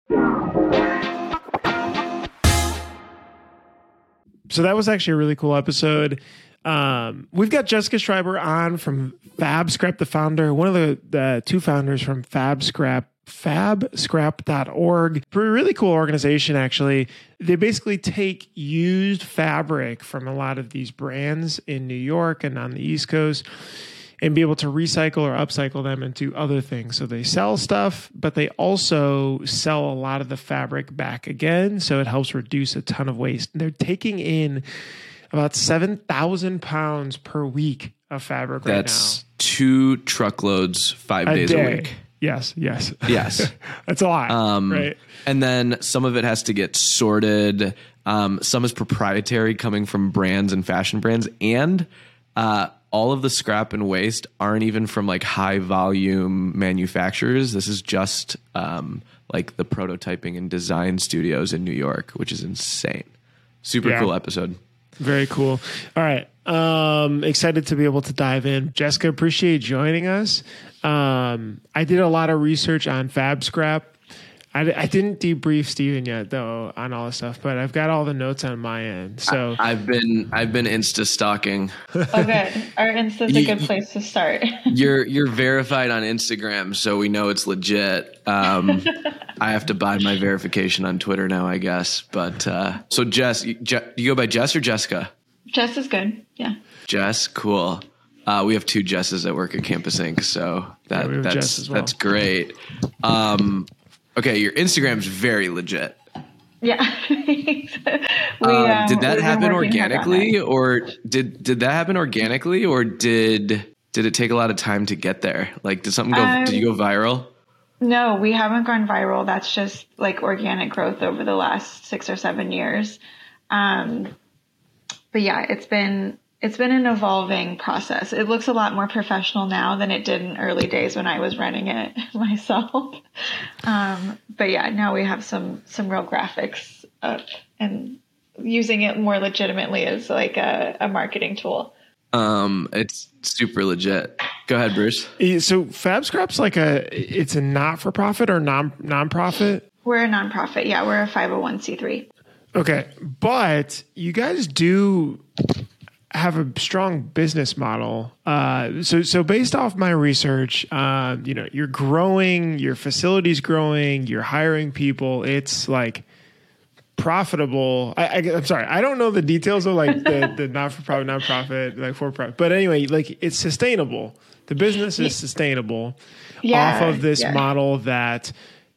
So that was actually a really cool episode. We've got Jessica Schreiber on from FabScrap, the founder, one of the two founders from FabScrap, fabscrap.org. A really cool organization, actually. They basically take used fabric from a lot of these brands in New York and on the East Coast and be able to recycle or upcycle them into other things. So they sell stuff, but they also sell a lot of the fabric back again. So it helps reduce a ton of waste. They're taking in about 7,000 pounds per week of fabric right now. That's 2 truckloads 5 days a week. Yes. That's a lot, right? And then some of it has to get sorted. Some is proprietary, coming from brands and fashion brands. And all of the scrap and waste aren't even from like high volume manufacturers. This is just like the prototyping and design studios in New York, which is insane. Super cool episode. Very cool. All right. Excited to be able to dive in. Jessica, appreciate joining us. I did a lot of research on FabScrap. I didn't debrief Steven yet though on all this stuff, but I've got all the notes on my end. So I've been Insta stalking. Okay, our Insta's a good place to start. You're verified on Instagram, so we know it's legit. I have to buy my verification on Twitter now, I guess. But so Jess, you go by Jess or Jessica? Jess is good. Yeah. Jess, cool. We have 2 Jesses that work at Campus Inc. So that's great. Okay, your Instagram's very legit. Yeah. Did that happen organically, or did that happen organically, or did it take a lot of time to get there? Like, did something go? Did you go viral? No, we haven't gone viral. That's just like organic growth over the last 6 or 7 years. But yeah, it's been an evolving process. It looks a lot more professional now than it did in early days when I was running it myself. But yeah, now we have some real graphics up and using it more legitimately as like a marketing tool. It's super legit. Go ahead, Bruce. So FabScrap's like it's a not-for-profit or non-profit? We're a nonprofit. Yeah, we're a 501c3. Okay. But you guys do have a strong business model. So based off my research, you're growing, your facility's growing, you're hiring people. It's like profitable. I'm sorry, I don't know the details of like the not-for-profit, nonprofit, like for-profit. But anyway, like it's sustainable. The business is sustainable off of this model that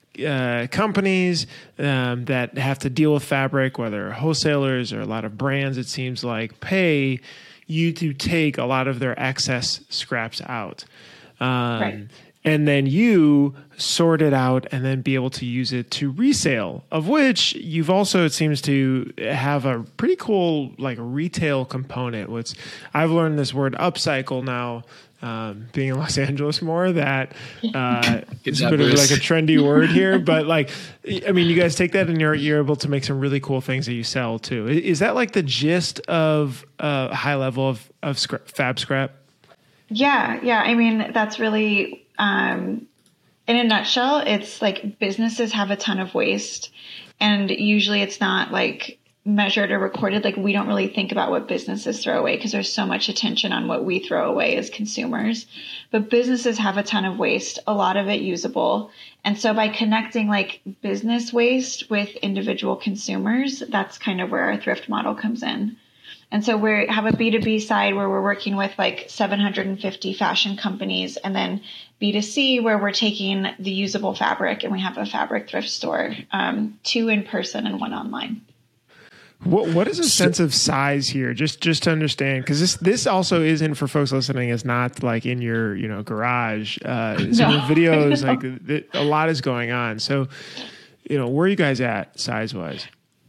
companies that have to deal with fabric, whether wholesalers or a lot of brands, it seems like, pay you to take a lot of their excess scraps out. Right. And then you sort it out and then be able to use it to resale, of which you've also, it seems to have a pretty cool like retail component, which I've learned this word upcycle now, being in Los Angeles more, that it's a bit of like a trendy word here, but like, I mean, you guys take that and you're able to make some really cool things that you sell too. Is that like the gist of a high level of FabScrap? Yeah. I mean, that's really, in a nutshell, it's like businesses have a ton of waste, and usually it's not like measured or recorded. Like, we don't really think about what businesses throw away because there's so much attention on what we throw away as consumers. But businesses have a ton of waste, a lot of it usable. And so by connecting like business waste with individual consumers, that's kind of where our thrift model comes in. And so we have a B2B side where we're working with like 750 fashion companies, and then B2C where we're taking the usable fabric, and we have a fabric thrift store, 2 in person and 1 online. What is a sense of size here? Just to understand, because this also isn't, for folks listening, is not like in your garage. Videos, like a lot is going on. So where are you guys at size wise?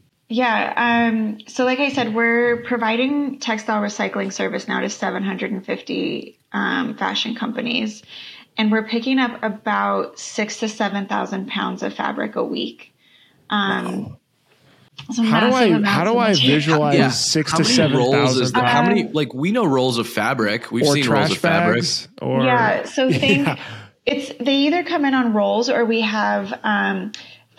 Yeah. So like I said, we're providing textile recycling service now to 750 fashion companies, and we're picking up about 6,000 to 7,000 pounds of fabric a week. Wow. How do I visualize 6,000 to 7,000? How many? Like, we know rolls of fabric. We've seen rolls of fabric. So think they either come in on rolls, or we have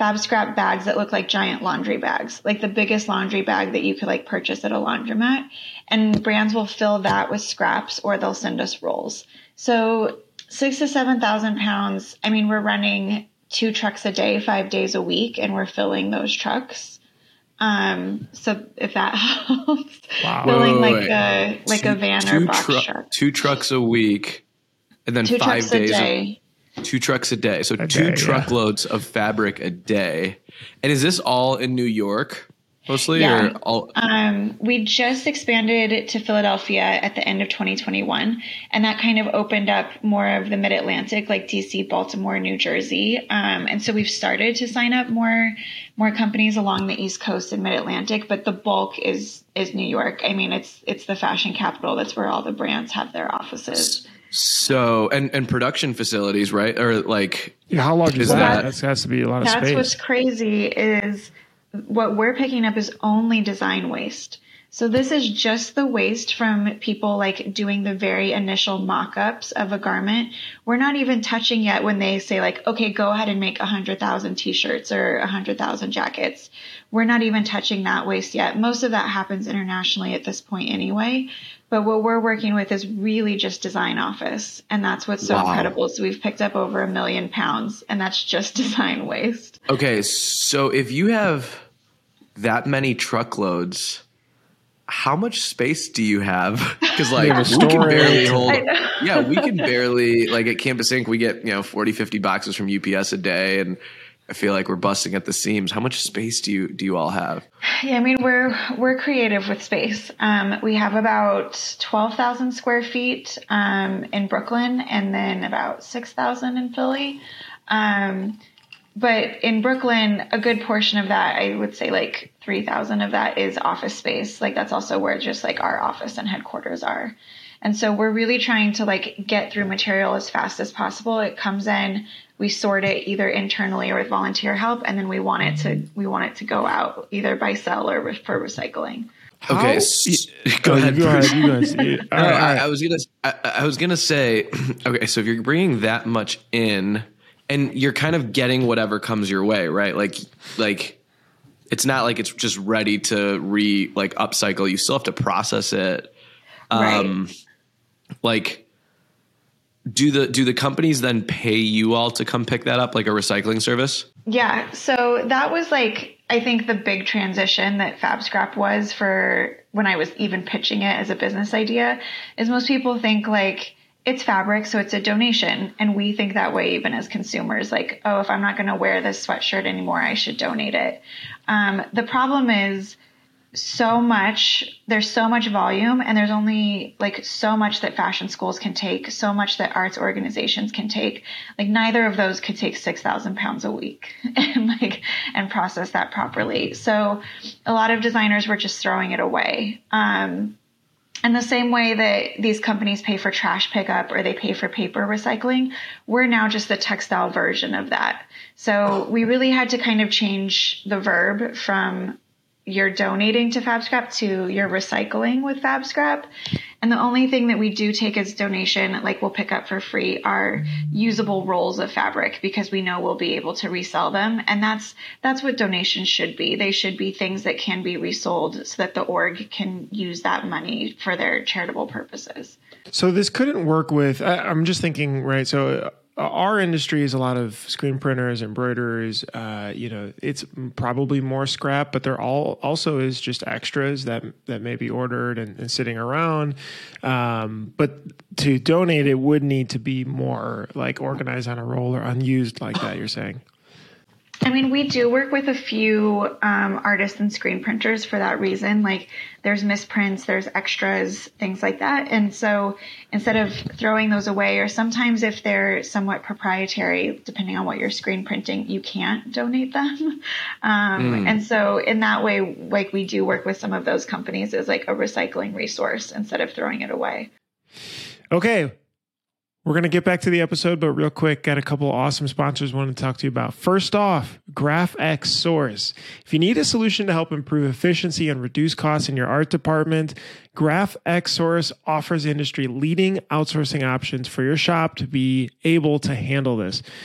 fab scrap bags that look like giant laundry bags, like the biggest laundry bag that you could like purchase at a laundromat. And brands will fill that with scraps, or they'll send us rolls. So 6,000 to 7,000 pounds. I mean, we're running 2 trucks a day, 5 days a week, and we're filling those trucks. So if that helps, filling like a van or box truck. 2 trucks a week, and then 2 5 trucks a days. day. 2 trucks a day. So 2 truckloads of fabric a day. And is this all in New York mostly? Yeah. Or all? We just expanded to Philadelphia at the end of 2021. And that kind of opened up more of the mid-Atlantic, like DC, Baltimore, New Jersey. And so we've started to sign up more companies along the East Coast and mid-Atlantic, but the bulk is New York. I mean, it's the fashion capital. That's where all the brands have their offices. So, and production facilities, right? Or like, how large is that? That has to be a lot of space. That's what's crazy is what we're picking up is only design waste. So this is just the waste from people like doing the very initial mock-ups of a garment. We're not even touching yet when they say like, okay, go ahead and make 100,000 t-shirts or 100,000 jackets. We're not even touching that waste yet. Most of that happens internationally at this point anyway. But what we're working with is really just design office. And that's what's so incredible. So we've picked up over 1 million pounds, and that's just design waste. Okay. So if you have that many truckloads, how much space do you have? Because like we can barely hold. Yeah, we can barely, like at Campus Ink, we get 40, 50 boxes from UPS a day, and I feel like we're busting at the seams. How much space do you all have? Yeah, I mean we're creative with space. We have about 12,000 square feet in Brooklyn, and then about 6,000 in Philly. But in Brooklyn, a good portion of that, I would say like 3,000 of that is office space. Like that's also where just like our office and headquarters are. And so we're really trying to like get through material as fast as possible. It comes in, we sort it either internally or with volunteer help, and then we want it to go out either by sell or for recycling. Okay, go ahead. You guys. All right. I was gonna say, okay, so if you're bringing that much in, and you're kind of getting whatever comes your way, right? Like it's not like it's just ready to upcycle. You still have to process it. Right. Like, do the companies then pay you all to come pick that up, like a recycling service? Yeah. So that was like, I think the big transition that Fab Scrap was for when I was even pitching it as a business idea is most people think like it's fabric, so it's a donation. And we think that way even as consumers, like, oh, if I'm not going to wear this sweatshirt anymore, I should donate it. The problem is there's so much volume, and there's only like so much that fashion schools can take, so much that arts organizations can take. Like neither of those could take 6,000 pounds a week and process that properly. So a lot of designers were just throwing it away. And the same way that these companies pay for trash pickup or they pay for paper recycling, we're now just the textile version of that. So we really had to kind of change the verb from you're donating to Fab Scrap to you're recycling with Fab Scrap. And the only thing that we do take as donation, like we'll pick up for free, are usable rolls of fabric because we know we'll be able to resell them. And that's what donations should be. They should be things that can be resold so that the org can use that money for their charitable purposes. So this couldn't work with, I'm just thinking, right? So our industry is a lot of screen printers, embroiderers. It's probably more scrap, but there also is just extras that may be ordered and sitting around. But to donate, it would need to be more like organized on a roll or unused like that, you're saying? I mean, we do work with a few artists and screen printers for that reason. Like there's misprints, there's extras, things like that. And so instead of throwing those away, or sometimes if they're somewhat proprietary, depending on what you're screen printing, you can't donate them. And so in that way, like we do work with some of those companies as like a recycling resource instead of throwing it away. Okay. We're going to get back to the episode, but real quick, got a couple of awesome sponsors I want to talk to you about. First off, GraphX Source. If you need a solution to help improve efficiency and reduce costs in your art department, GraphX Source offers industry-leading outsourcing options for your shop to be able to handle this.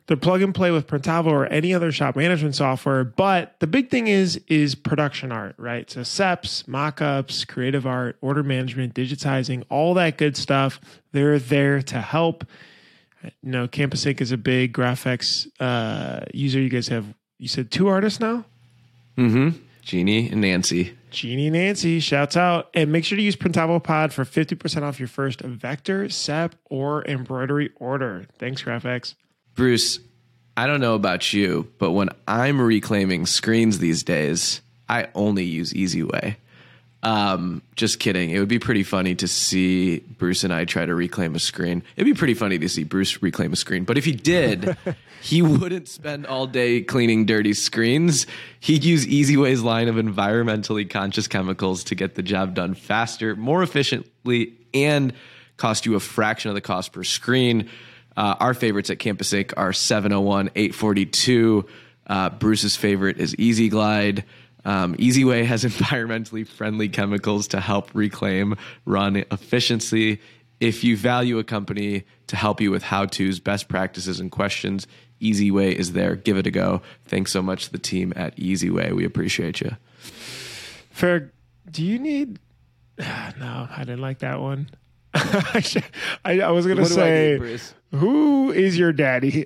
They're plug and play with Printavo or any other shop management software. But the big thing is production art, right? So SEPs, mockups, creative art, order management, digitizing, all that good stuff. They're there to help. Campus Ink is a big graphics user. You guys have, you said 2 artists now? Mm-hmm. Jeannie and Nancy. Jeannie and Nancy, shouts out. And make sure to use Printavo Pod for 50% off your first vector, SEP, or embroidery order. Thanks, GraphX. Bruce, I don't know about you, but when I'm reclaiming screens these days, I only use EasyWay. Just kidding. It would be pretty funny to see Bruce and I try to reclaim a screen. It'd be pretty funny to see Bruce reclaim a screen. But if he did, he wouldn't spend all day cleaning dirty screens. He'd use EasyWay's line of environmentally conscious chemicals to get the job done faster, more efficiently, and cost you a fraction of the cost per screen. Our favorites at Campus Ink are 701, 842. Bruce's favorite is Easy Glide. EasyWay has environmentally friendly chemicals to help reclaim, run efficiency. If you value a company to help you with how-tos, best practices, and questions, EasyWay is there. Give it a go. Thanks so much to the team at EasyWay. We appreciate you. Ferg, do you need... No, I didn't like that one. I was going to say, who is your daddy?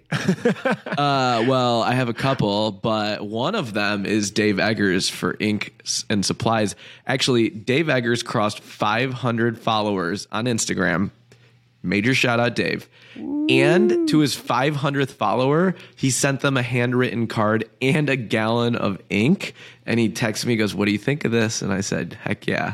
Well, I have a couple, but one of them is Dave Eggers for ink and supplies. Actually, Dave Eggers crossed 500 followers on Instagram. Major shout out, Dave. Ooh. And to his 500th follower, he sent them a handwritten card and a gallon of ink. And he texted me, he goes, "What do you think of this?" And I said, heck yeah.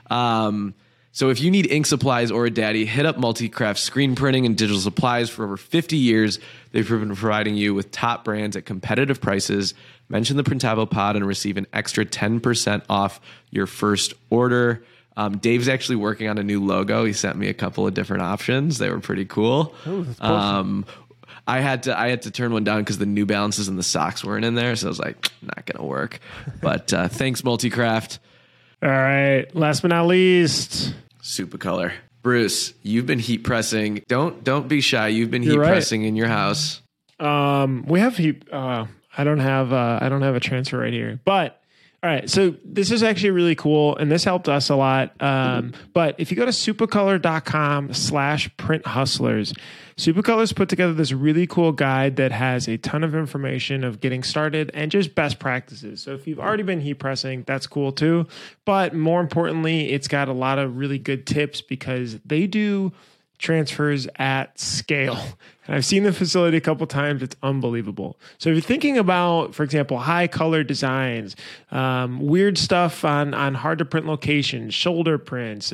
So if you need ink supplies or a daddy, hit up Multicraft Screen Printing and Digital Supplies. For over 50 years, they've been providing you with top brands at competitive prices. Mention the Printavo Pod and receive an extra 10% off your first order. Dave's actually working on a new logo. He sent me a couple of different options. They were pretty cool. Oh, that's awesome. I had to turn one down because the New Balances and the socks weren't in there. So I was like, not going to work. But thanks, Multicraft. All right. Last but not least, Supacolor. Bruce, you've been heat pressing. Don't be shy. You've been heat pressing in your house. We have heat. I don't have a transfer right here, but all right. So this is actually really cool, and this helped us a lot. But if you go to supacolor.com/printhustlers, Supacolor's put together this really cool guide that has a ton of information of getting started and just best practices. So if you've already been heat pressing, that's cool too. But more importantly, it's got a lot of really good tips because they do transfers at scale. And I've seen the facility a couple times. It's unbelievable. So if you're thinking about, for example, high color designs, weird stuff on hard to print locations, shoulder prints,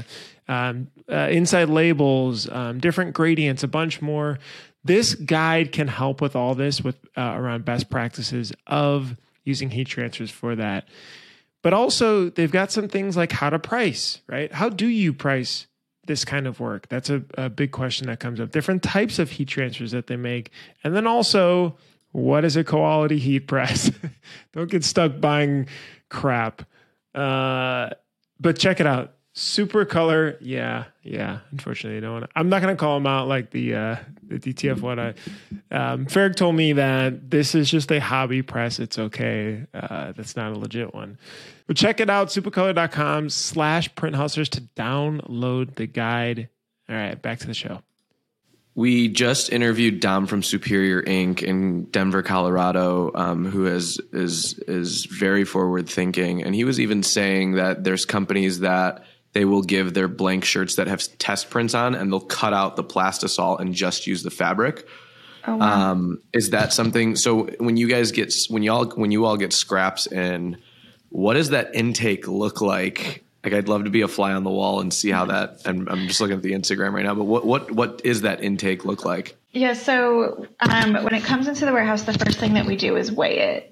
inside labels, different gradients, a bunch more. This guide can help with all this with around best practices of using heat transfers for that. But also they've got some things like how to price, right? How do you price this kind of work? That's a big question that comes up. Different types of heat transfers that they make. And then also, what is a quality heat press? Don't get stuck buying crap. But check it out. Supacolor. Yeah. Unfortunately, I'm not going to call them out like the DTF one. Ferg told me that this is just a hobby press. It's okay. That's not a legit one. But check it out, supacolor.com/printhustlers to download the guide. All right, back to the show. We just interviewed Dom from Superior Ink in Denver, Colorado, who is very forward thinking. And he was even saying that there's companies that they will give their blank shirts that have test prints on, and they'll cut out the plastisol and just use the fabric. Oh, wow. Is that something? So when you all get scraps in, what does that intake look like? Like, I'd love to be a fly on the wall and see how that. And I'm just looking at the Instagram right now. But what is that intake look like? Yeah. So when it comes into the warehouse, the first thing that we do is weigh it.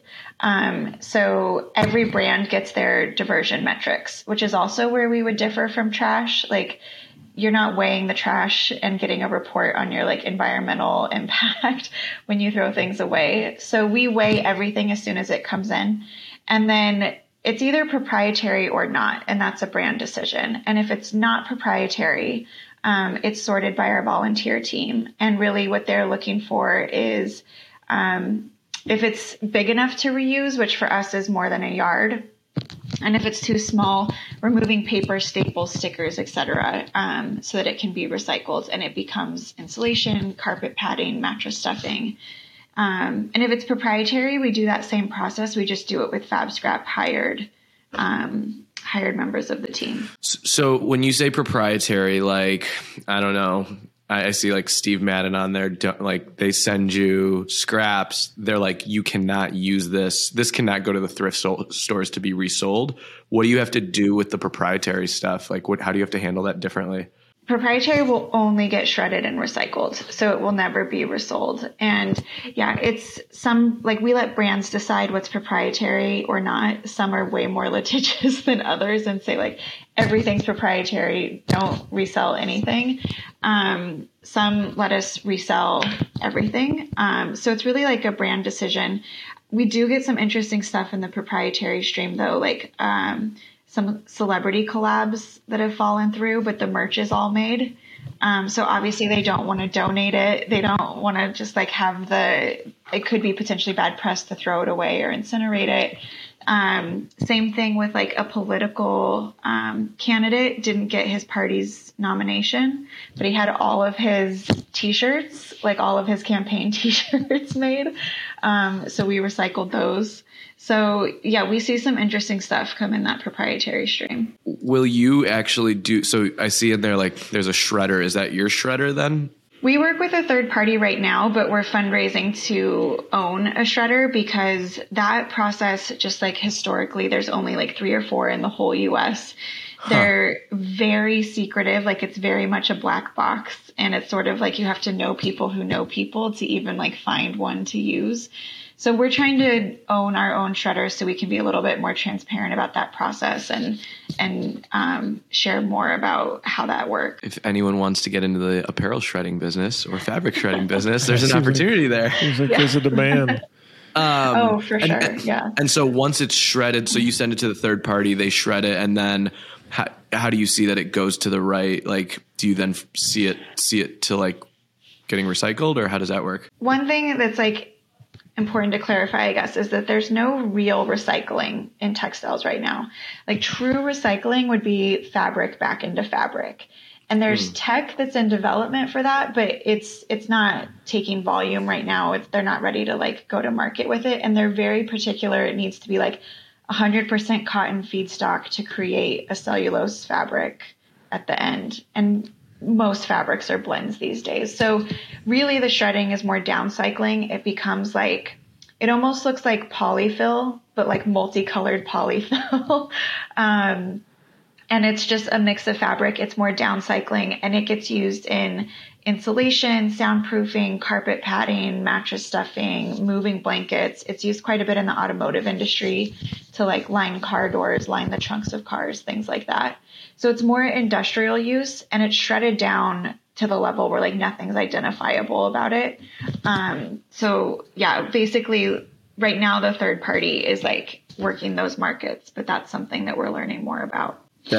So every brand gets their diversion metrics, which is also where we would differ from trash. Like, you're not weighing the trash and getting a report on your like environmental impact when you throw things away. So we weigh everything as soon as it comes in, and then it's either proprietary or not, and that's a brand decision. And if it's not proprietary, it's sorted by our volunteer team. And really what they're looking for is if it's big enough to reuse, which for us is more than a yard, and if it's too small, removing paper, staples, stickers, etc., so that it can be recycled and it becomes insulation, carpet padding, mattress stuffing. And if it's proprietary, we do that same process. We just do it with Fab Scrap hired members of the team. So when you say proprietary, like, I don't know, I see like Steve Madden on there, like they send you scraps. They're like, you cannot use this. This cannot go to the thrift stores to be resold. What do you have to do with the proprietary stuff? Like how do you have to handle that differently? Proprietary will only get shredded and recycled, so it will never be resold. And yeah, it's like we let brands decide what's proprietary or not. Some are way more litigious than others and say like everything's proprietary, don't resell anything. Some let us resell everything. So it's really like a brand decision. We do get some interesting stuff in the proprietary stream though, like some celebrity collabs that have fallen through, but the merch is all made. So obviously they don't want to donate it. They don't want to just like have it could be potentially bad press to throw it away or incinerate it. Same thing with like a political candidate didn't get his party's nomination, but he had all of his t-shirts, like all of his campaign t-shirts made. So we recycled those. So yeah, we see some interesting stuff come in that proprietary stream. Will you actually so I see in there like there's a shredder. Is that your shredder then? We work with a third party right now, but we're fundraising to own a shredder because that process, just like historically, there's only like 3 or 4 in the whole US. They're very secretive. Like it's very much a black box, and it's sort of like you have to know people who know people to even like find one to use. So we're trying to own our own shredder so we can be a little bit more transparent about that process and share more about how that works. If anyone wants to get into the apparel shredding business or fabric shredding business, there's an opportunity there. There's a demand. For sure. Yeah. And so once it's shredded, so you send it to the third party, they shred it, and then how do you see that it goes to the right? Like, do you then see it to like getting recycled, or how does that work? One thing that's like important to clarify, I guess, is that there's no real recycling in textiles right now. Like true recycling would be fabric back into fabric. And there's tech that's in development for that, but it's not taking volume right now. They're not ready to like go to market with it. And they're very particular. It needs to be like 100% cotton feedstock to create a cellulose fabric at the end. And most fabrics are blends these days. So really the shredding is more downcycling. It becomes like, it almost looks like polyfill, but like multicolored polyfill. And it's just a mix of fabric. It's more downcycling, and it gets used in insulation, soundproofing, carpet padding, mattress stuffing, moving blankets. It's used quite a bit in the automotive industry to like line car doors, line the trunks of cars, things like that. So it's more industrial use, and it's shredded down to the level where like nothing's identifiable about it. So yeah, basically right now the third party is like working those markets, but that's something that we're learning more about.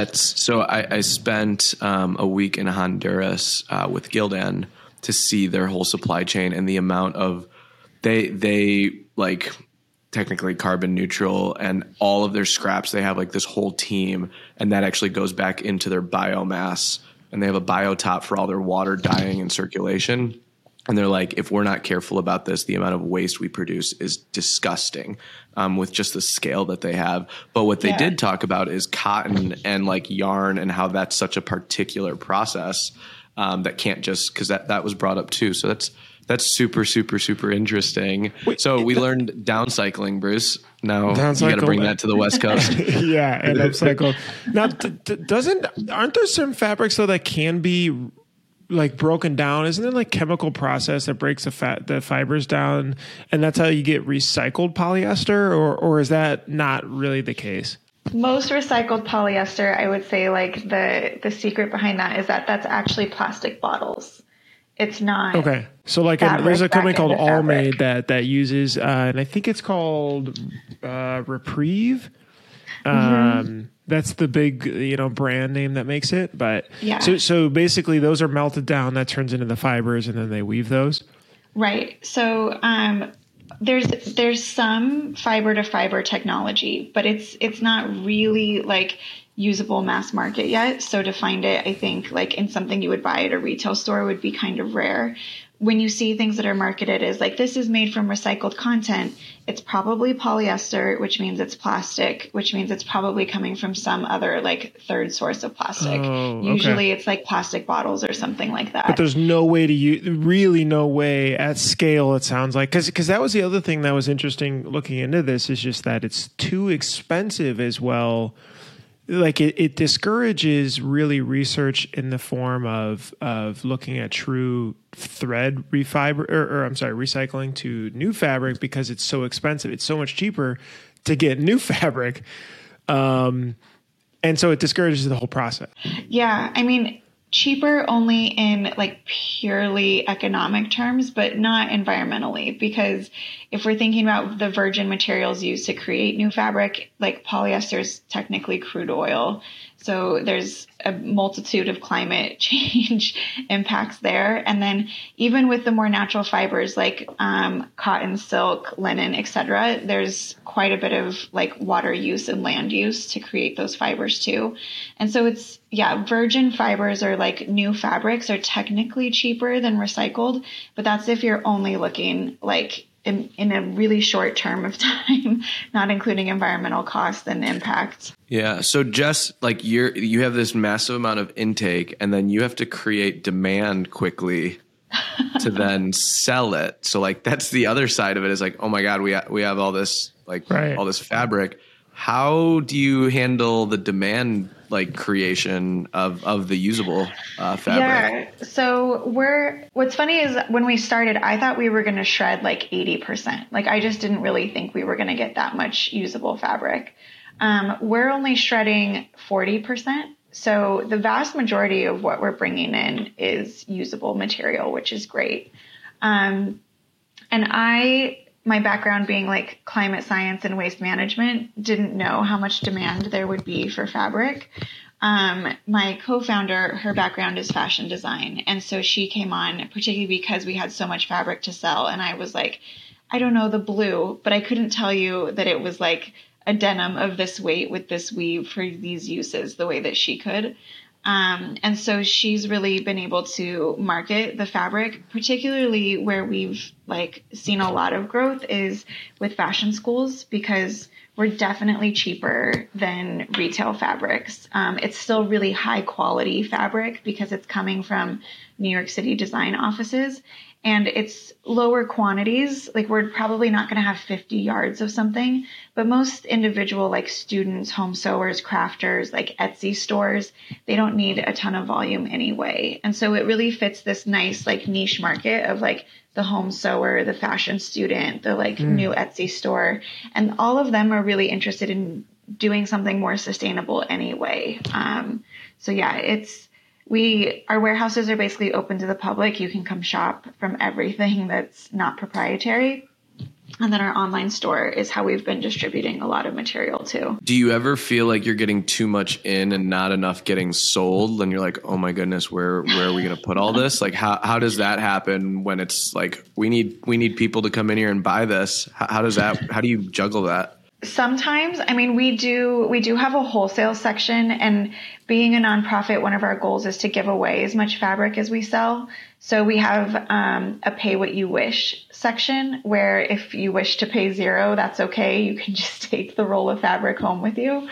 I spent a week in Honduras with Gildan to see their whole supply chain and the amount of they like technically carbon neutral, and all of their scraps, they have like this whole team, and that actually goes back into their biomass, and they have a biotop for all their water dyeing and circulation. And they're like, if we're not careful about this, the amount of waste we produce is disgusting with just the scale that they have. But what they did talk about is cotton and like yarn, and how that's such a particular process that can't just, because that was brought up too. So that's super, super, super interesting. So we learned downcycling, Bruce. Now you got to bring that to the West Coast. Yeah, and upcycle. Now, aren't there some fabrics though that can be like broken down? Isn't it like chemical process that breaks the fibers down, and that's how you get recycled polyester, or is that not really the case? Most recycled polyester, I would say, like the secret behind that is that that's actually plastic bottles. It's not. Okay. So like there's a company called Allmade that uses, and I think it's called Reprieve. That's the big, brand name that makes it. But yeah. So basically those are melted down. That turns into the fibers and then they weave those. Right. So, there's some fiber to fiber technology, but it's not really like usable mass market yet. So to find it, I think like in something you would buy at a retail store would be kind of rare. When you see things that are marketed as like, this is made from recycled content, it's probably polyester, which means it's plastic, which means it's probably coming from some other like third source of plastic. Oh, okay. Usually it's like plastic bottles or something like that. But there's no way to use, really no way at scale, it sounds like. Because that was the other thing that was interesting looking into this, is just that it's too expensive as well. Like it discourages really research in the form of looking at true thread recycling to new fabric, because it's so expensive. It's so much cheaper to get new fabric. And so it discourages the whole process. Yeah. I mean, cheaper only in like purely economic terms, but not environmentally, because if we're thinking about the virgin materials used to create new fabric, like polyester is technically crude oil. So there's a multitude of climate change impacts there. And then even with the more natural fibers like cotton, silk, linen, etc., there's quite a bit of like water use and land use to create those fibers too. And so virgin fibers or like new fabrics are technically cheaper than recycled, but that's if you're only looking like in a really short term of time, not including environmental costs and impact. Yeah. So Jess, like you have this massive amount of intake, and then you have to create demand quickly to then sell it. So like that's the other side of it, is like, oh my God, we have all this all this fabric. How do you handle the demand like creation of the usable fabric? Yeah. So what's funny is when we started, I thought we were going to shred like 80%. Like I just didn't really think we were going to get that much usable fabric. We're only shredding 40%. So the vast majority of what we're bringing in is usable material, which is great. And my background being like climate science and waste management, didn't know how much demand there would be for fabric. My co-founder, her background is fashion design. And so she came on particularly because we had so much fabric to sell. And I was like, I don't know the blue, but I couldn't tell you that it was like a denim of this weight with this weave for these uses the way that she could. And so she's really been able to market the fabric, particularly where we've like seen a lot of growth is with fashion schools, because we're definitely cheaper than retail fabrics. It's still really high quality fabric because it's coming from New York City design offices, and it's lower quantities. Like we're probably not going to have 50 yards of something, but most individual like students, home sewers, crafters, like Etsy stores, they don't need a ton of volume anyway. And so it really fits this nice like niche market of like the home sewer, the fashion student, the like new Etsy store. And all of them are really interested in doing something more sustainable anyway. So yeah, our warehouses are basically open to the public. You can come shop from everything that's not proprietary. And then our online store is how we've been distributing a lot of material too. Do you ever feel like you're getting too much in and not enough getting sold? And you're like, oh my goodness, where are we going to put all this? Like, how does that happen when it's like, we need people to come in here and buy this? How do you juggle that? Sometimes, I mean, we do have a wholesale section, and being a nonprofit, one of our goals is to give away as much fabric as we sell. So we have a pay what you wish section where if you wish to pay $0, that's okay. You can just take the roll of fabric home with you.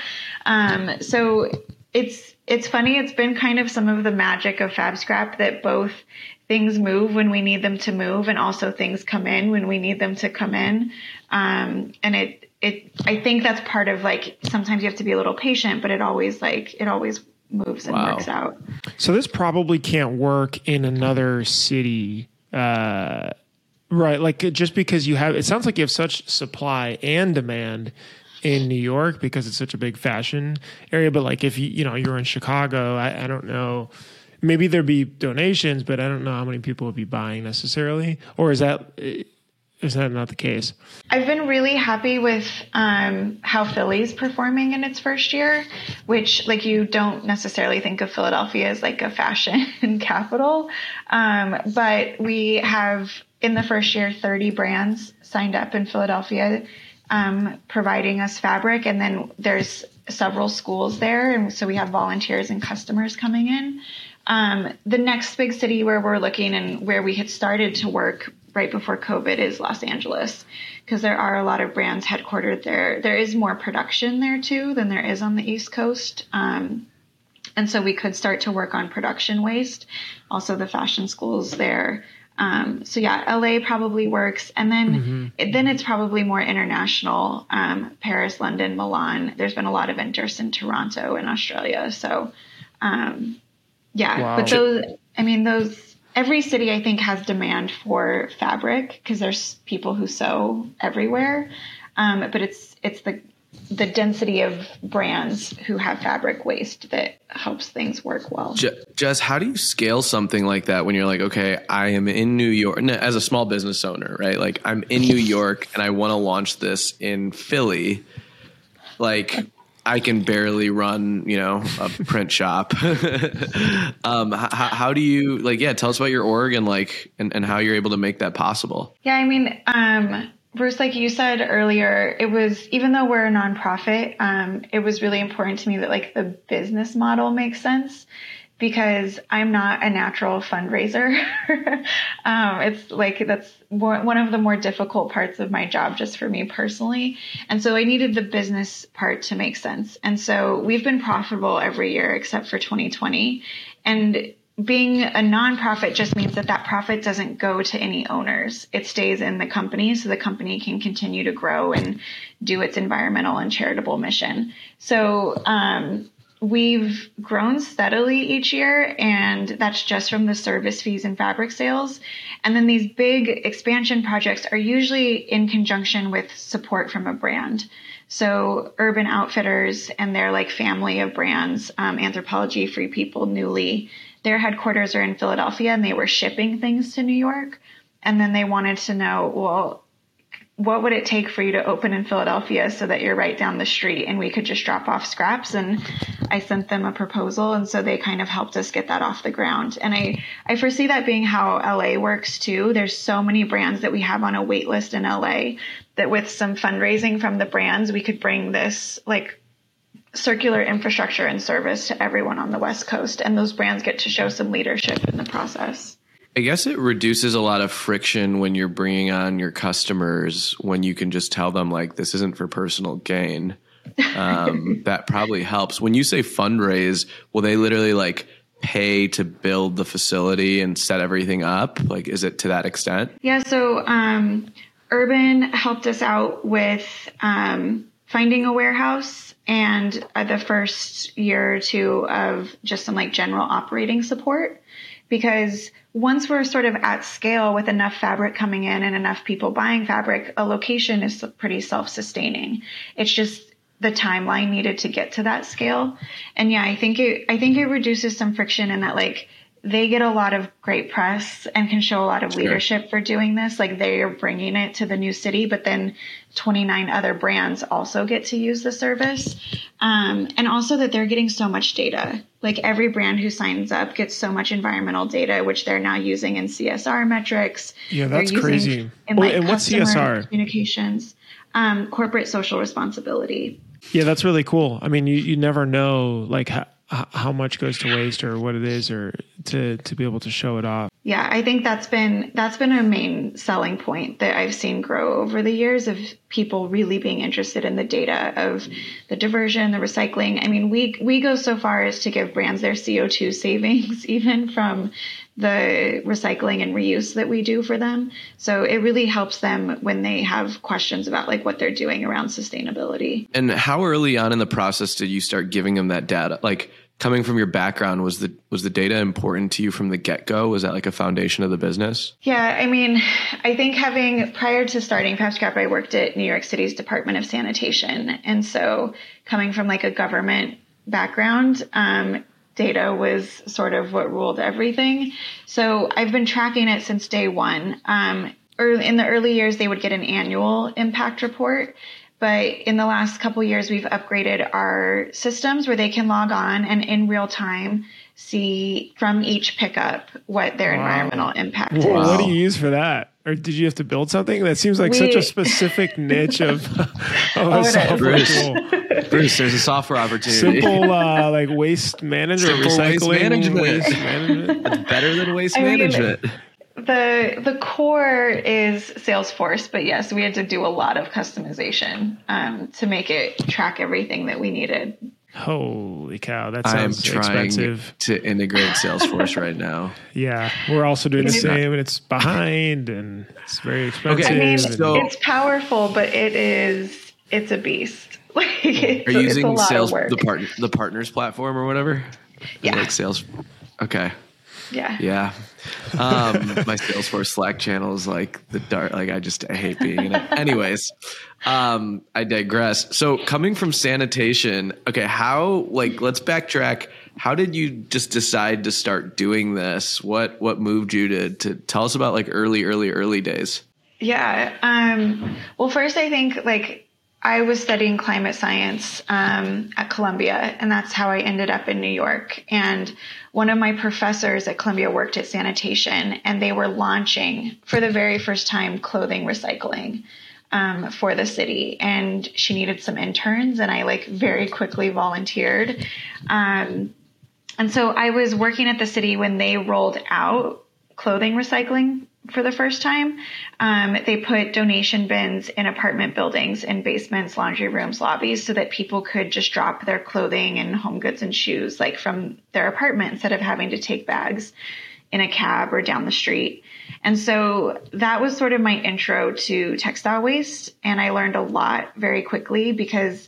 So it's funny. It's been kind of some of the magic of Fab Scrap that both things move when we need them to move, and also things come in when we need them to come in. And I think that's part of like, sometimes you have to be a little patient, but it always moves and works out. So this probably can't work in another city, right? Like just because it sounds like you have such supply and demand in New York because it's such a big fashion area. But like if you're in Chicago, I don't know, maybe there'd be donations, but I don't know how many people would be buying necessarily. Or is that, is that not the case? I've been really happy with how Philly's performing in its first year, which like you don't necessarily think of Philadelphia as like a fashion capital. But we have in the first year, 30 brands signed up in Philadelphia, providing us fabric. And then there's several schools there. And so we have volunteers and customers coming in. The next big city where we're looking and where we had started to work right before COVID is Los Angeles, because there are a lot of brands headquartered there. There is more production there too than there is on the East Coast. And so we could start to work on production waste. Also the fashion schools there. So yeah, LA probably works. And then, then it's probably more international. Paris, London, Milan. There's been a lot of interest in Toronto and Australia. So, yeah, wow. But every city I think has demand for fabric because there's people who sew everywhere. But it's the density of brands who have fabric waste that helps things work well. Jess, how do you scale something like that when you're like, okay, I am in New York as a small business owner, right? Like I'm in New York and I want to launch this in Philly. Like I can barely run, a print shop. How do you tell us about your org and how you're able to make that possible? Yeah. Bruce, like you said earlier, it was, even though we're a nonprofit, it was really important to me that like the business model makes sense because I'm not a natural fundraiser. It's like, that's one of the more difficult parts of my job just for me personally. And so I needed the business part to make sense. And so we've been profitable every year except for 2020. And being a nonprofit just means that profit doesn't go to any owners. It stays in the company so the company can continue to grow and do its environmental and charitable mission. So, we've grown steadily each year, and that's just from the service fees and fabric sales. And then these big expansion projects are usually in conjunction with support from a brand. So Urban Outfitters and their like family of brands, Anthropologie, Free People, Nuuly, their headquarters are in Philadelphia and they were shipping things to New York. And then they wanted to know, well, what would it take for you to open in Philadelphia so that you're right down the street and we could just drop off scraps? And I sent them a proposal. And so they kind of helped us get that off the ground. And I foresee that being how LA works too. There's so many brands that we have on a wait list in LA that with some fundraising from the brands, we could bring this like circular infrastructure and service to everyone on the West Coast. And those brands get to show some leadership in the process. I guess it reduces a lot of friction when you're bringing on your customers, when you can just tell them like, this isn't for personal gain. That probably helps. When you say fundraise, will they literally like pay to build the facility and set everything up? Like, is it to that extent? Yeah. So, Urban helped us out with, finding a warehouse and the first year or two of just some like general operating support. Because once we're sort of at scale with enough fabric coming in and enough people buying fabric, a location is pretty self-sustaining. It's just the timeline needed to get to that scale. And yeah, I think it reduces some friction in that like they get a lot of great press and can show a lot of leadership for doing this. Like they are bringing it to the new city, but then 29 other brands also get to use the service. And also that they're getting so much data. Like every brand who signs up gets so much environmental data, which they're now using in CSR metrics. Yeah, that's crazy. In, like, and what's CSR? Communications, corporate social responsibility. Yeah, that's really cool. I mean, you never know like how much goes to waste or what it is, or to be able to show it off. Yeah, I think that's been a main selling point that I've seen grow over the years of people really being interested in the data of the diversion, the recycling. I mean, we go so far as to give brands their CO2 savings, even from the recycling and reuse that we do for them. So it really helps them when they have questions about like what they're doing around sustainability. And how early on in the process did you start giving them that data? Like coming from your background, was the data important to you from the get-go? Was that like a foundation of the business? Yeah, I mean, I think prior to starting FabScrap, I worked at New York City's Department of Sanitation. And so coming from like a government background, data was sort of what ruled everything. So I've been tracking it since day one. or in the early years, they would get an annual impact report. But in the last couple years, we've upgraded our systems where they can log on and in real time see from each pickup what their environmental impact is. What do you use for that? Or did you have to build something? That seems like such a specific niche of a software tool. Bruce, there's a software opportunity. Simple like waste management, recycling, waste management. It's better than waste management. The core is Salesforce, but yes, we had to do a lot of customization to make it track everything that we needed. Holy cow, that sounds expensive. To integrate Salesforce right now. Yeah, we're also doing the same, and it's behind, and it's very expensive. Okay, I mean, it's powerful, but it's a beast. Are you using Sales the partners platform or whatever? Yeah, like Sales. Okay. Yeah. My Salesforce Slack channel is like the dark. Like I hate being in it. Anyways, I digress. So coming from sanitation, okay, let's backtrack. How did you just decide to start doing this? What moved you to tell us about like early days? Yeah. Well, first I think I was studying climate science at Columbia, and that's how I ended up in New York. And one of my professors at Columbia worked at sanitation, and they were launching for the very first time clothing recycling for the city. And she needed some interns, and I very quickly volunteered. And so I was working at the city when they rolled out clothing recycling for the first time. They put donation bins in apartment buildings, in basements, laundry rooms, lobbies, so that people could just drop their clothing and home goods and shoes from their apartment instead of having to take bags in a cab or down the street. And so that was sort of my intro to textile waste. And I learned a lot very quickly because,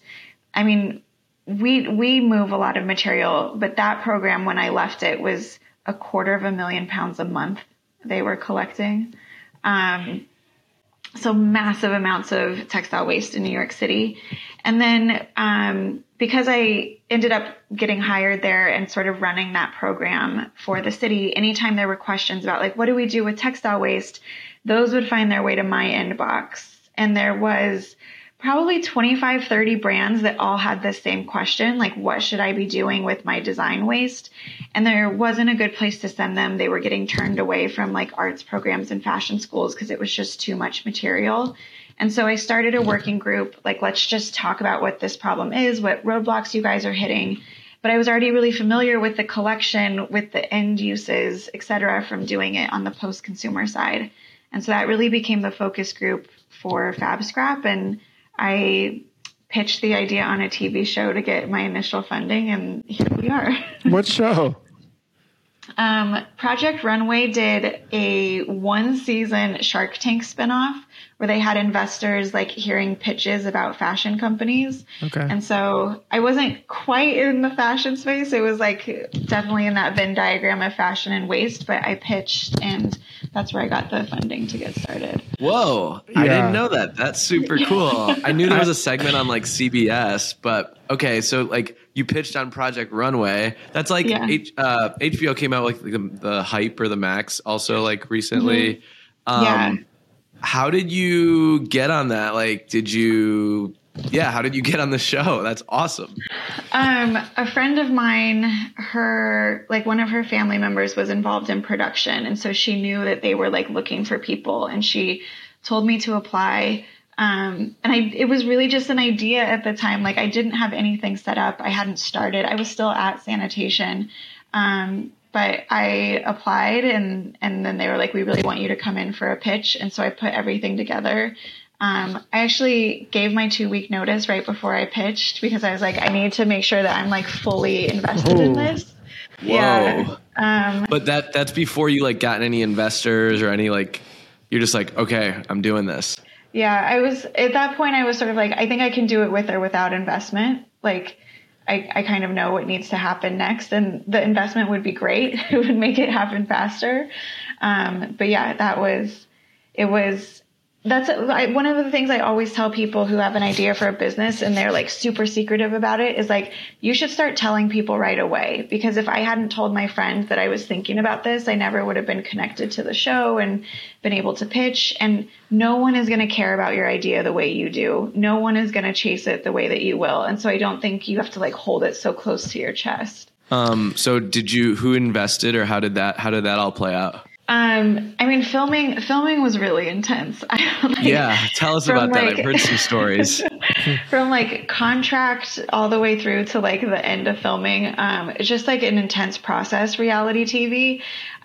we move a lot of material, but that program, when I left it, was 250,000 pounds a month they were collecting. So massive amounts of textile waste in New York City. And then because I ended up getting hired there and sort of running that program for the city, anytime there were questions about what do we do with textile waste, those would find their way to my inbox. And there was probably 25, 30 brands that all had the same question, what should I be doing with my design waste? And there wasn't a good place to send them. They were getting turned away from arts programs and fashion schools because it was just too much material. And so I started a working group, let's just talk about what this problem is, what roadblocks you guys are hitting. But I was already really familiar with the collection, with the end uses, et cetera, from doing it on the post-consumer side. And so that really became the focus group for Fab Scrap. And I pitched the idea on a TV show to get my initial funding, and here we are. What show? Project Runway did a 1-season Shark Tank spinoff where they had investors hearing pitches about fashion companies. Okay. And so I wasn't quite in the fashion space. It was definitely in that Venn diagram of fashion and waste, but I pitched, and that's where I got the funding to get started. Whoa. Yeah. I didn't know that. That's super cool. I knew there was a segment on CBS, but okay. So you pitched on Project Runway. That's HBO came out with the Hype or the Max also recently. Mm-hmm. How did you get on that? How did you get on the show? That's awesome. A friend of mine, one of her family members was involved in production. And so she knew that they were looking for people, and she told me to apply. It was really just an idea at the time. I didn't have anything set up. I hadn't started. I was still at sanitation. But I applied, and then they were we really want you to come in for a pitch. And so I put everything together. I actually gave my 2-week notice right before I pitched because I was I need to make sure that I'm fully invested in this. Whoa. Yeah. But that's before you gotten any investors or any you're just okay, I'm doing this. Yeah, I was at that point. I was sort of I think I can do it with or without investment. I kind of know what needs to happen next, and the investment would be great. It would make it happen faster. But yeah, it was That's one of the things I always tell people who have an idea for a business and they're like super secretive about it is like, you should start telling people right away. Because if I hadn't told my friend that I was thinking about this, I never would have been connected to the show and been able to pitch. And no one is going to care about your idea the way you do. No one is going to chase it the way that you will. And so I don't think you have to like hold it so close to your chest. So who invested, or how did that all play out? I mean, filming was really intense. Tell us about that. I've heard some stories. From like contract all the way through to like the end of filming. It's just like an intense process, reality TV.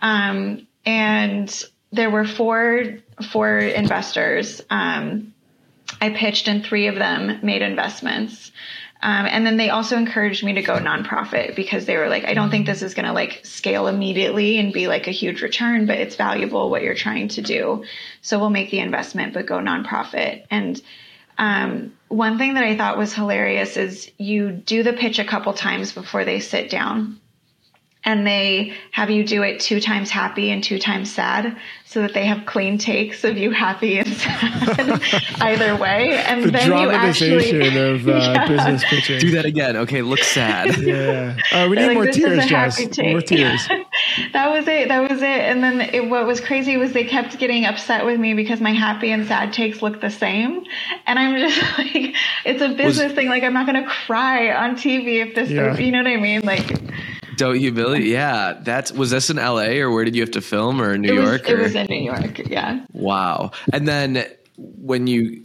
And there were four investors. I pitched and 3 of them made investments. And then they also encouraged me to go nonprofit because they were like, I don't think this is going to like scale immediately and be like a huge return, but it's valuable what you're trying to do. So we'll make the investment, but go nonprofit. And one thing that I thought was hilarious is you do the pitch a couple times before they sit down. And they have you do it 2 times happy and 2 times sad so that they have clean takes of you happy and sad either way. And the then dramatization of business pitching. Do that again. Okay, look sad. Yeah. We need more tears, Jess. More tears. Yeah. That was it. And then what was crazy was they kept getting upset with me because my happy and sad takes look the same. And I'm just like, it's a business thing. Like, I'm not going to cry on TV if this, you know what I mean? Like, Don't humiliate. Yeah. Was this in LA, or where did you have to film, or New York? It was in New York. Yeah. Wow. And then when you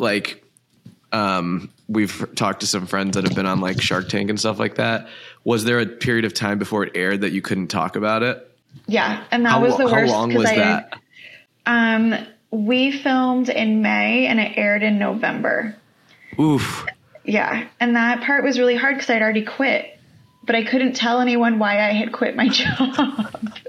we've talked to some friends that have been on like Shark Tank and stuff like that. Was there a period of time before it aired that you couldn't talk about it? Yeah. And that was the worst. How long was that? We filmed in May and it aired in November. Oof. Yeah. And that part was really hard because I'd already quit. But I couldn't tell anyone why I had quit my job.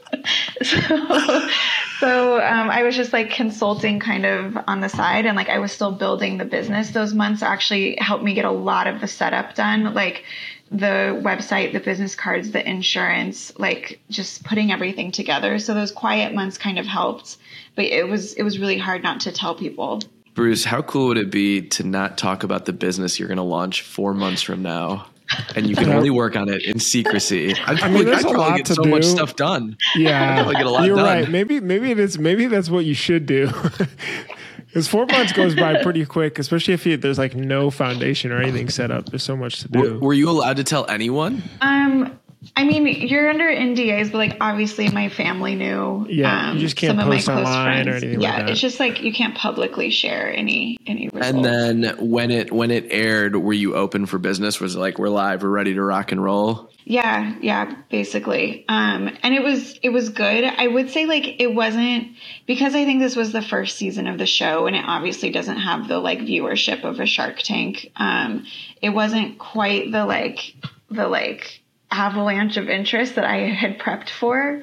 So I was just like consulting kind of on the side, and like I was still building the business. Those months actually helped me get a lot of the setup done, like the website, the business cards, the insurance, like just putting everything together. So those quiet months kind of helped, but it was really hard not to tell people. Bruce, how cool would it be to not talk about the business you're going to launch 4 months from now? And you can only work on it in secrecy. I'd probably get so much stuff done. Yeah, get a lot you're done. Right. Maybe that's what you should do. Because 4 months goes by pretty quick, especially if there's like no foundation or anything set up. There's so much to do. Were you allowed to tell anyone? I mean, you're under NDAs, but like obviously my family knew. Yeah, you just can't post online or anything like that. Yeah, it's just like you can't publicly share any results. And then when it aired, were you open for business? Was it like, we're live, we're ready to rock and roll? Yeah, basically. And it was good. I would say like it wasn't, because I think this was the first season of the show and it obviously doesn't have the like viewership of a Shark Tank. It wasn't quite the avalanche of interest that I had prepped for.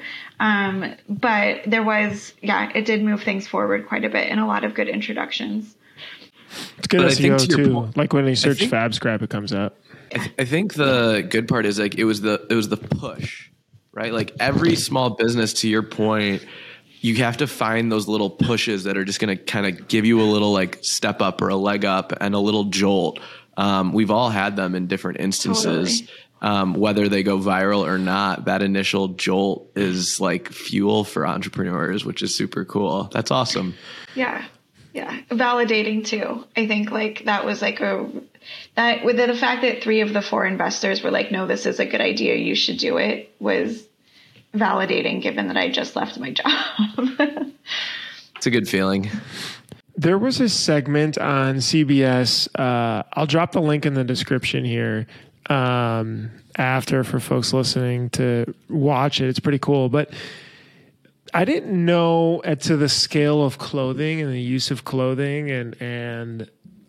But there was, it did move things forward quite a bit and a lot of good introductions. It's good SEO too. Like when you search Fab Scrap, it comes up. I think the good part is like it was the push, right? Like every small business, to your point, you have to find those little pushes that are just going to kind of give you a little like step up or a leg up and a little jolt. We've all had them in different instances. Totally. Whether they go viral or not, that initial jolt is like fuel for entrepreneurs, which is super cool. That's awesome. Yeah. Validating too. I think like that was like with the fact that 3 of the 4 investors were like, no, this is a good idea, you should do it, was validating given that I just left my job. It's a good feeling. There was a segment on CBS. I'll drop the link in the description here. After for folks listening to watch it. It's pretty cool, but I didn't know to the scale of clothing and the use of clothing and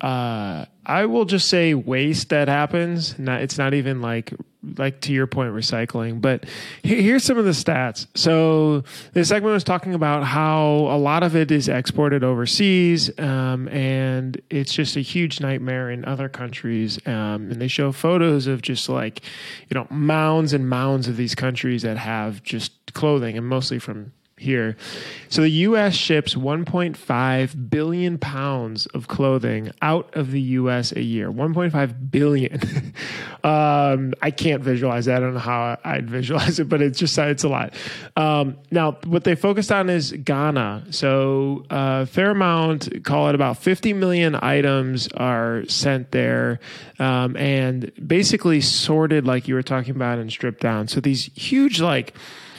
I will just say waste that happens. It's not even like to your point, recycling, but here's some of the stats. So this segment was talking about how a lot of it is exported overseas, and it's just a huge nightmare in other countries. And they show photos of just like, mounds and mounds of these countries that have just clothing, and mostly from here. So the U.S. ships 1.5 billion pounds of clothing out of the U.S. a year. 1.5 billion. I can't visualize that. I don't know how I'd visualize it, but it's a lot. Now, what they focused on is Ghana. So fair amount, call it about 50 million items are sent there and basically sorted like you were talking about and stripped down. So these huge like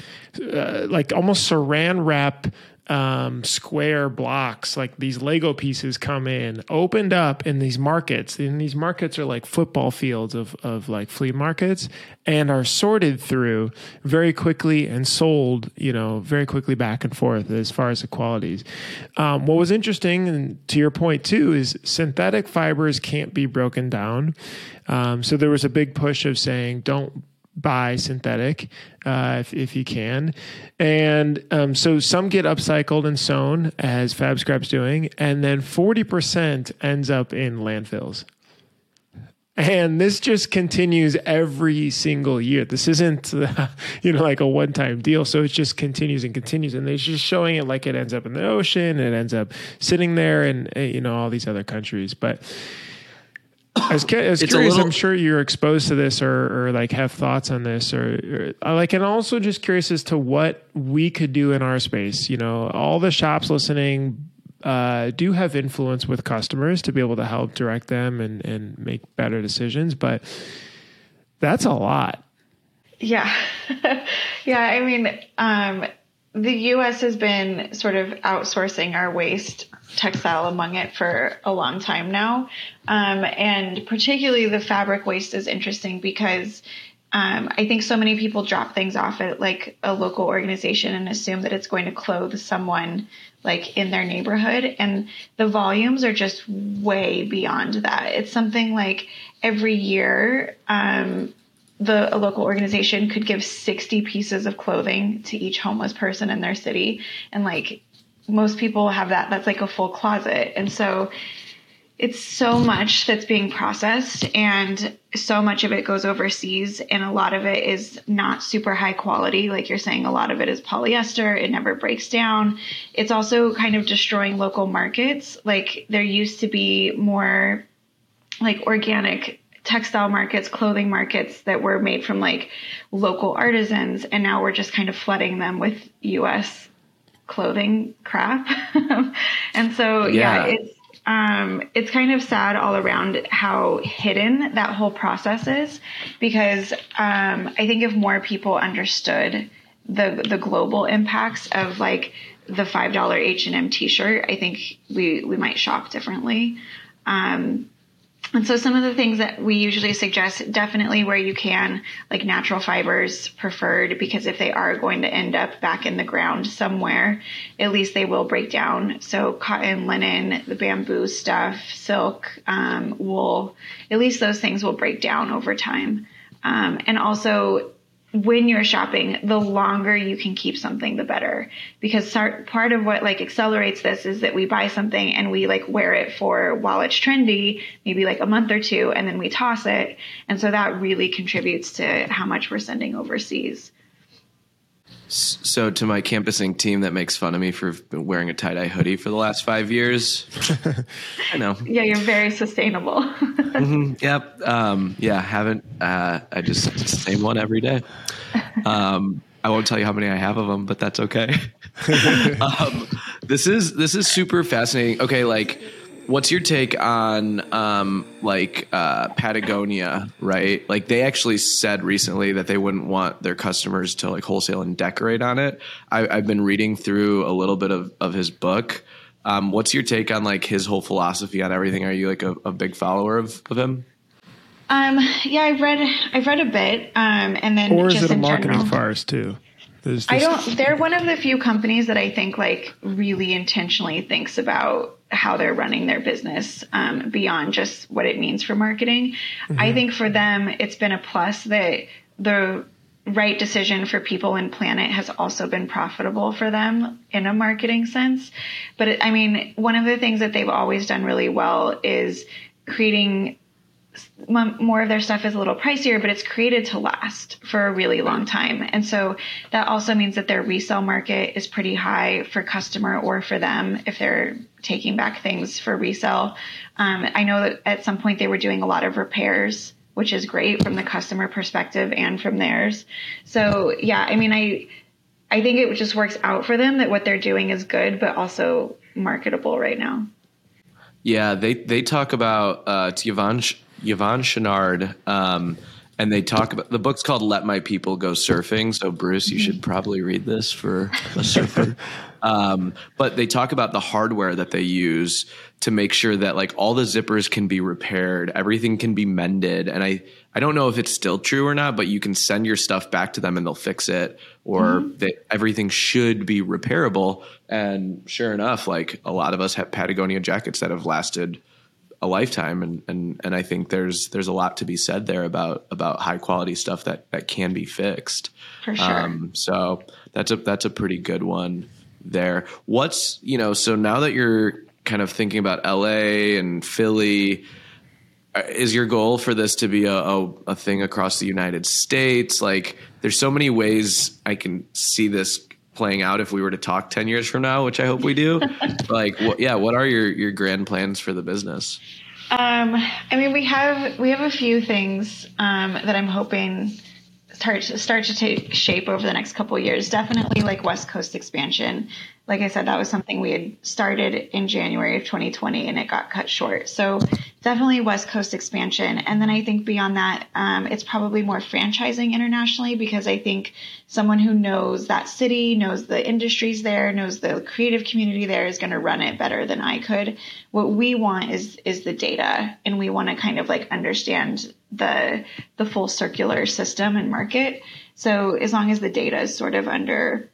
almost saran wrap square blocks, like these Lego pieces come in, opened up in these markets. And these markets are like football fields of like flea markets, and are sorted through very quickly and sold, very quickly back and forth as far as the qualities. What was interesting, and to your point too, is synthetic fibers can't be broken down. So there was a big push of saying, don't buy synthetic if you can. And so some get upcycled and sewn, as Fab Scrap's doing, and then 40% ends up in landfills. And this just continues every single year. This isn't, like a one-time deal. So it just continues and continues. And they're just showing it like it ends up in the ocean. It ends up sitting there in, all these other countries. But I was curious. I'm sure you're exposed to this, or like have thoughts on this, or like, and also just curious as to what we could do in our space. All the shops listening do have influence with customers to be able to help direct them and make better decisions, but that's a lot. Yeah, yeah. I mean, the U.S. has been sort of outsourcing our waste textile among it for a long time now. And particularly the fabric waste is interesting because I think so many people drop things off at like a local organization and assume that it's going to clothe someone like in their neighborhood. And the volumes are just way beyond that. It's something like every year, a local organization could give 60 pieces of clothing to each homeless person in their city. And like most people have that's like a full closet. And so it's so much that's being processed, and so much of it goes overseas, and a lot of it is not super high quality. Like you're saying, a lot of it is polyester. It never breaks down. It's also kind of destroying local markets. Like there used to be more like organic textile markets, clothing markets that were made from like local artisans. And now we're just kind of flooding them with US clothing crap. And so, it's kind of sad all around how hidden that whole process is, because I think if more people understood the global impacts of like the $5 H&M t-shirt, I think we might shop differently. And so some of the things that we usually suggest, definitely where you can, like natural fibers preferred, because if they are going to end up back in the ground somewhere, at least they will break down. So cotton, linen, the bamboo stuff, silk, wool, at least those things will break down over time. And also when you're shopping, the longer you can keep something, the better, because part of what like accelerates this is that we buy something and we like wear it for while it's trendy, maybe like a month or two, and then we toss it. And so that really contributes to how much we're sending overseas. So to my campusing team that makes fun of me for wearing a tie-dye hoodie for the last 5 years, I know. Yeah, you're very sustainable. Yep. I just same one every day. I won't tell you how many I have of them, but that's okay. This is super fascinating. Okay, like, what's your take on Patagonia, right? Like they actually said recently that they wouldn't want their customers to like wholesale and decorate on it. I've been reading through a little bit of his book. What's your take on like his whole philosophy on everything? Are you like a big follower of him? Yeah, I've read a bit. And then or is just it a marketing general farce too? They're one of the few companies that I think like really intentionally thinks about how they're running their business beyond just what it means for marketing. Mm-hmm. I think for them, it's been a plus that the right decision for people and planet has also been profitable for them in a marketing sense. But one of the things that they've always done really well is creating more of their stuff is a little pricier, but it's created to last for a really long time. And so that also means that their resale market is pretty high for customer or for them if they're taking back things for resale. I know that at some point they were doing a lot of repairs, which is great from the customer perspective and from theirs. So yeah, I mean, I think it just works out for them that what they're doing is good, but also marketable right now. Yeah, they talk about it's Yvonne Chouinard, and they talk about the book's called "Let My People Go Surfing." So Bruce, you should probably read this for a surfer. But they talk about the hardware that they use to make sure that like all the zippers can be repaired, everything can be mended. And I don't know if it's still true or not, but you can send your stuff back to them and they'll fix it, or that everything should be repairable. And sure enough, like a lot of us have Patagonia jackets that have lasted a lifetime. And I think there's a lot to be said there about high quality stuff that can be fixed. For sure. So that's a pretty good one there. What's, so now that you're kind of thinking about LA and Philly, is your goal for this to be a thing across the United States? Like there's so many ways I can see this playing out if we were to talk 10 years from now, which I hope we do. Like, what are your grand plans for the business? I mean, we have a few things that I'm hoping start to take shape over the next couple of years. Definitely like West Coast expansion. Like I said, that was something we had started in January of 2020 and it got cut short. So definitely West Coast expansion. And then I think beyond that, it's probably more franchising internationally, because I think someone who knows that city, knows the industries there, knows the creative community there is going to run it better than I could. What we want is the data, and we want to kind of like understand the full circular system and market. So as long as the data is sort of under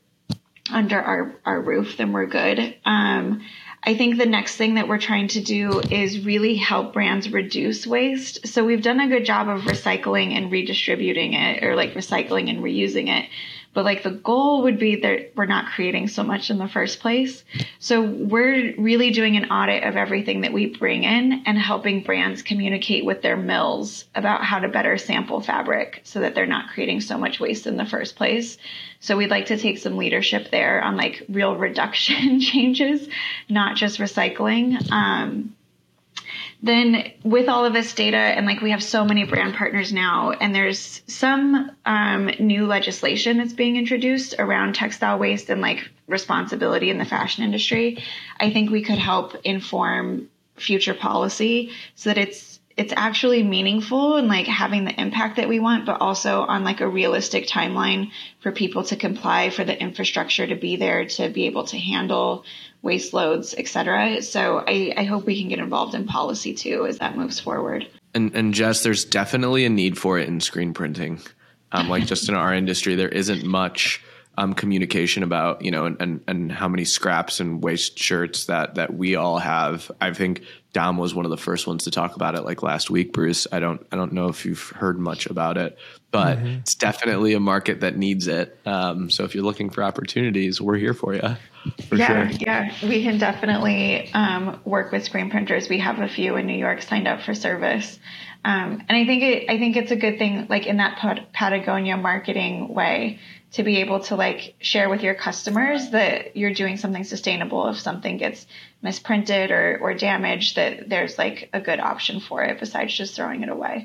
our roof, then we're good. I think the next thing that we're trying to do is really help brands reduce waste. So we've done a good job of recycling and redistributing it, or like recycling and reusing it. But like the goal would be that we're not creating so much in the first place. So we're really doing an audit of everything that we bring in and helping brands communicate with their mills about how to better sample fabric so that they're not creating so much waste in the first place. So we'd like to take some leadership there on like real reduction changes, not just recycling. Then with all of this data, and like we have so many brand partners now, and there's some new legislation that's being introduced around textile waste and like responsibility in the fashion industry, I think we could help inform future policy so that it's actually meaningful and like having the impact that we want, but also on like a realistic timeline for people to comply, for the infrastructure to be there to be able to handle waste loads, et cetera. So I hope we can get involved in policy too as that moves forward. And Jess, there's definitely a need for it in screen printing. Like just in our industry, there isn't much communication about, and how many scraps and waste shirts that we all have. I think Dom was one of the first ones to talk about it like last week, Bruce. I don't know if you've heard much about it, but it's definitely a market that needs it. So if you're looking for opportunities, we're here for you. Sure. Yeah, we can definitely work with screen printers. We have a few in New York signed up for service. And I think it's a good thing, like in that Patagonia marketing way, to be able to like share with your customers that you're doing something sustainable. If something gets misprinted or damaged, that there's like a good option for it besides just throwing it away.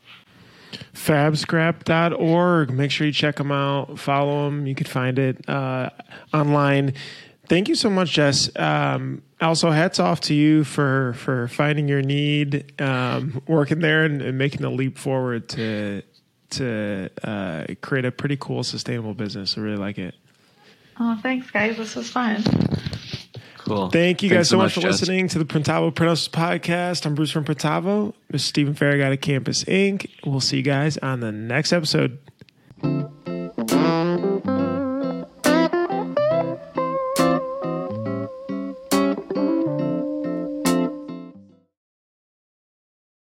Fabscrap.org. Make sure you check them out. Follow them. You can find it online. Thank you so much, Jess. Also, hats off to you for finding your need, working there and making the leap forward to create a pretty cool, sustainable business. I really like it. Oh, thanks, guys. This was fun. Cool. Thank you guys so much for Jess. listening to the Printavo Printhouse podcast. I'm Bruce from Printavo. Mr. Stephen Farragut at Campus Inc. We'll see you guys on the next episode.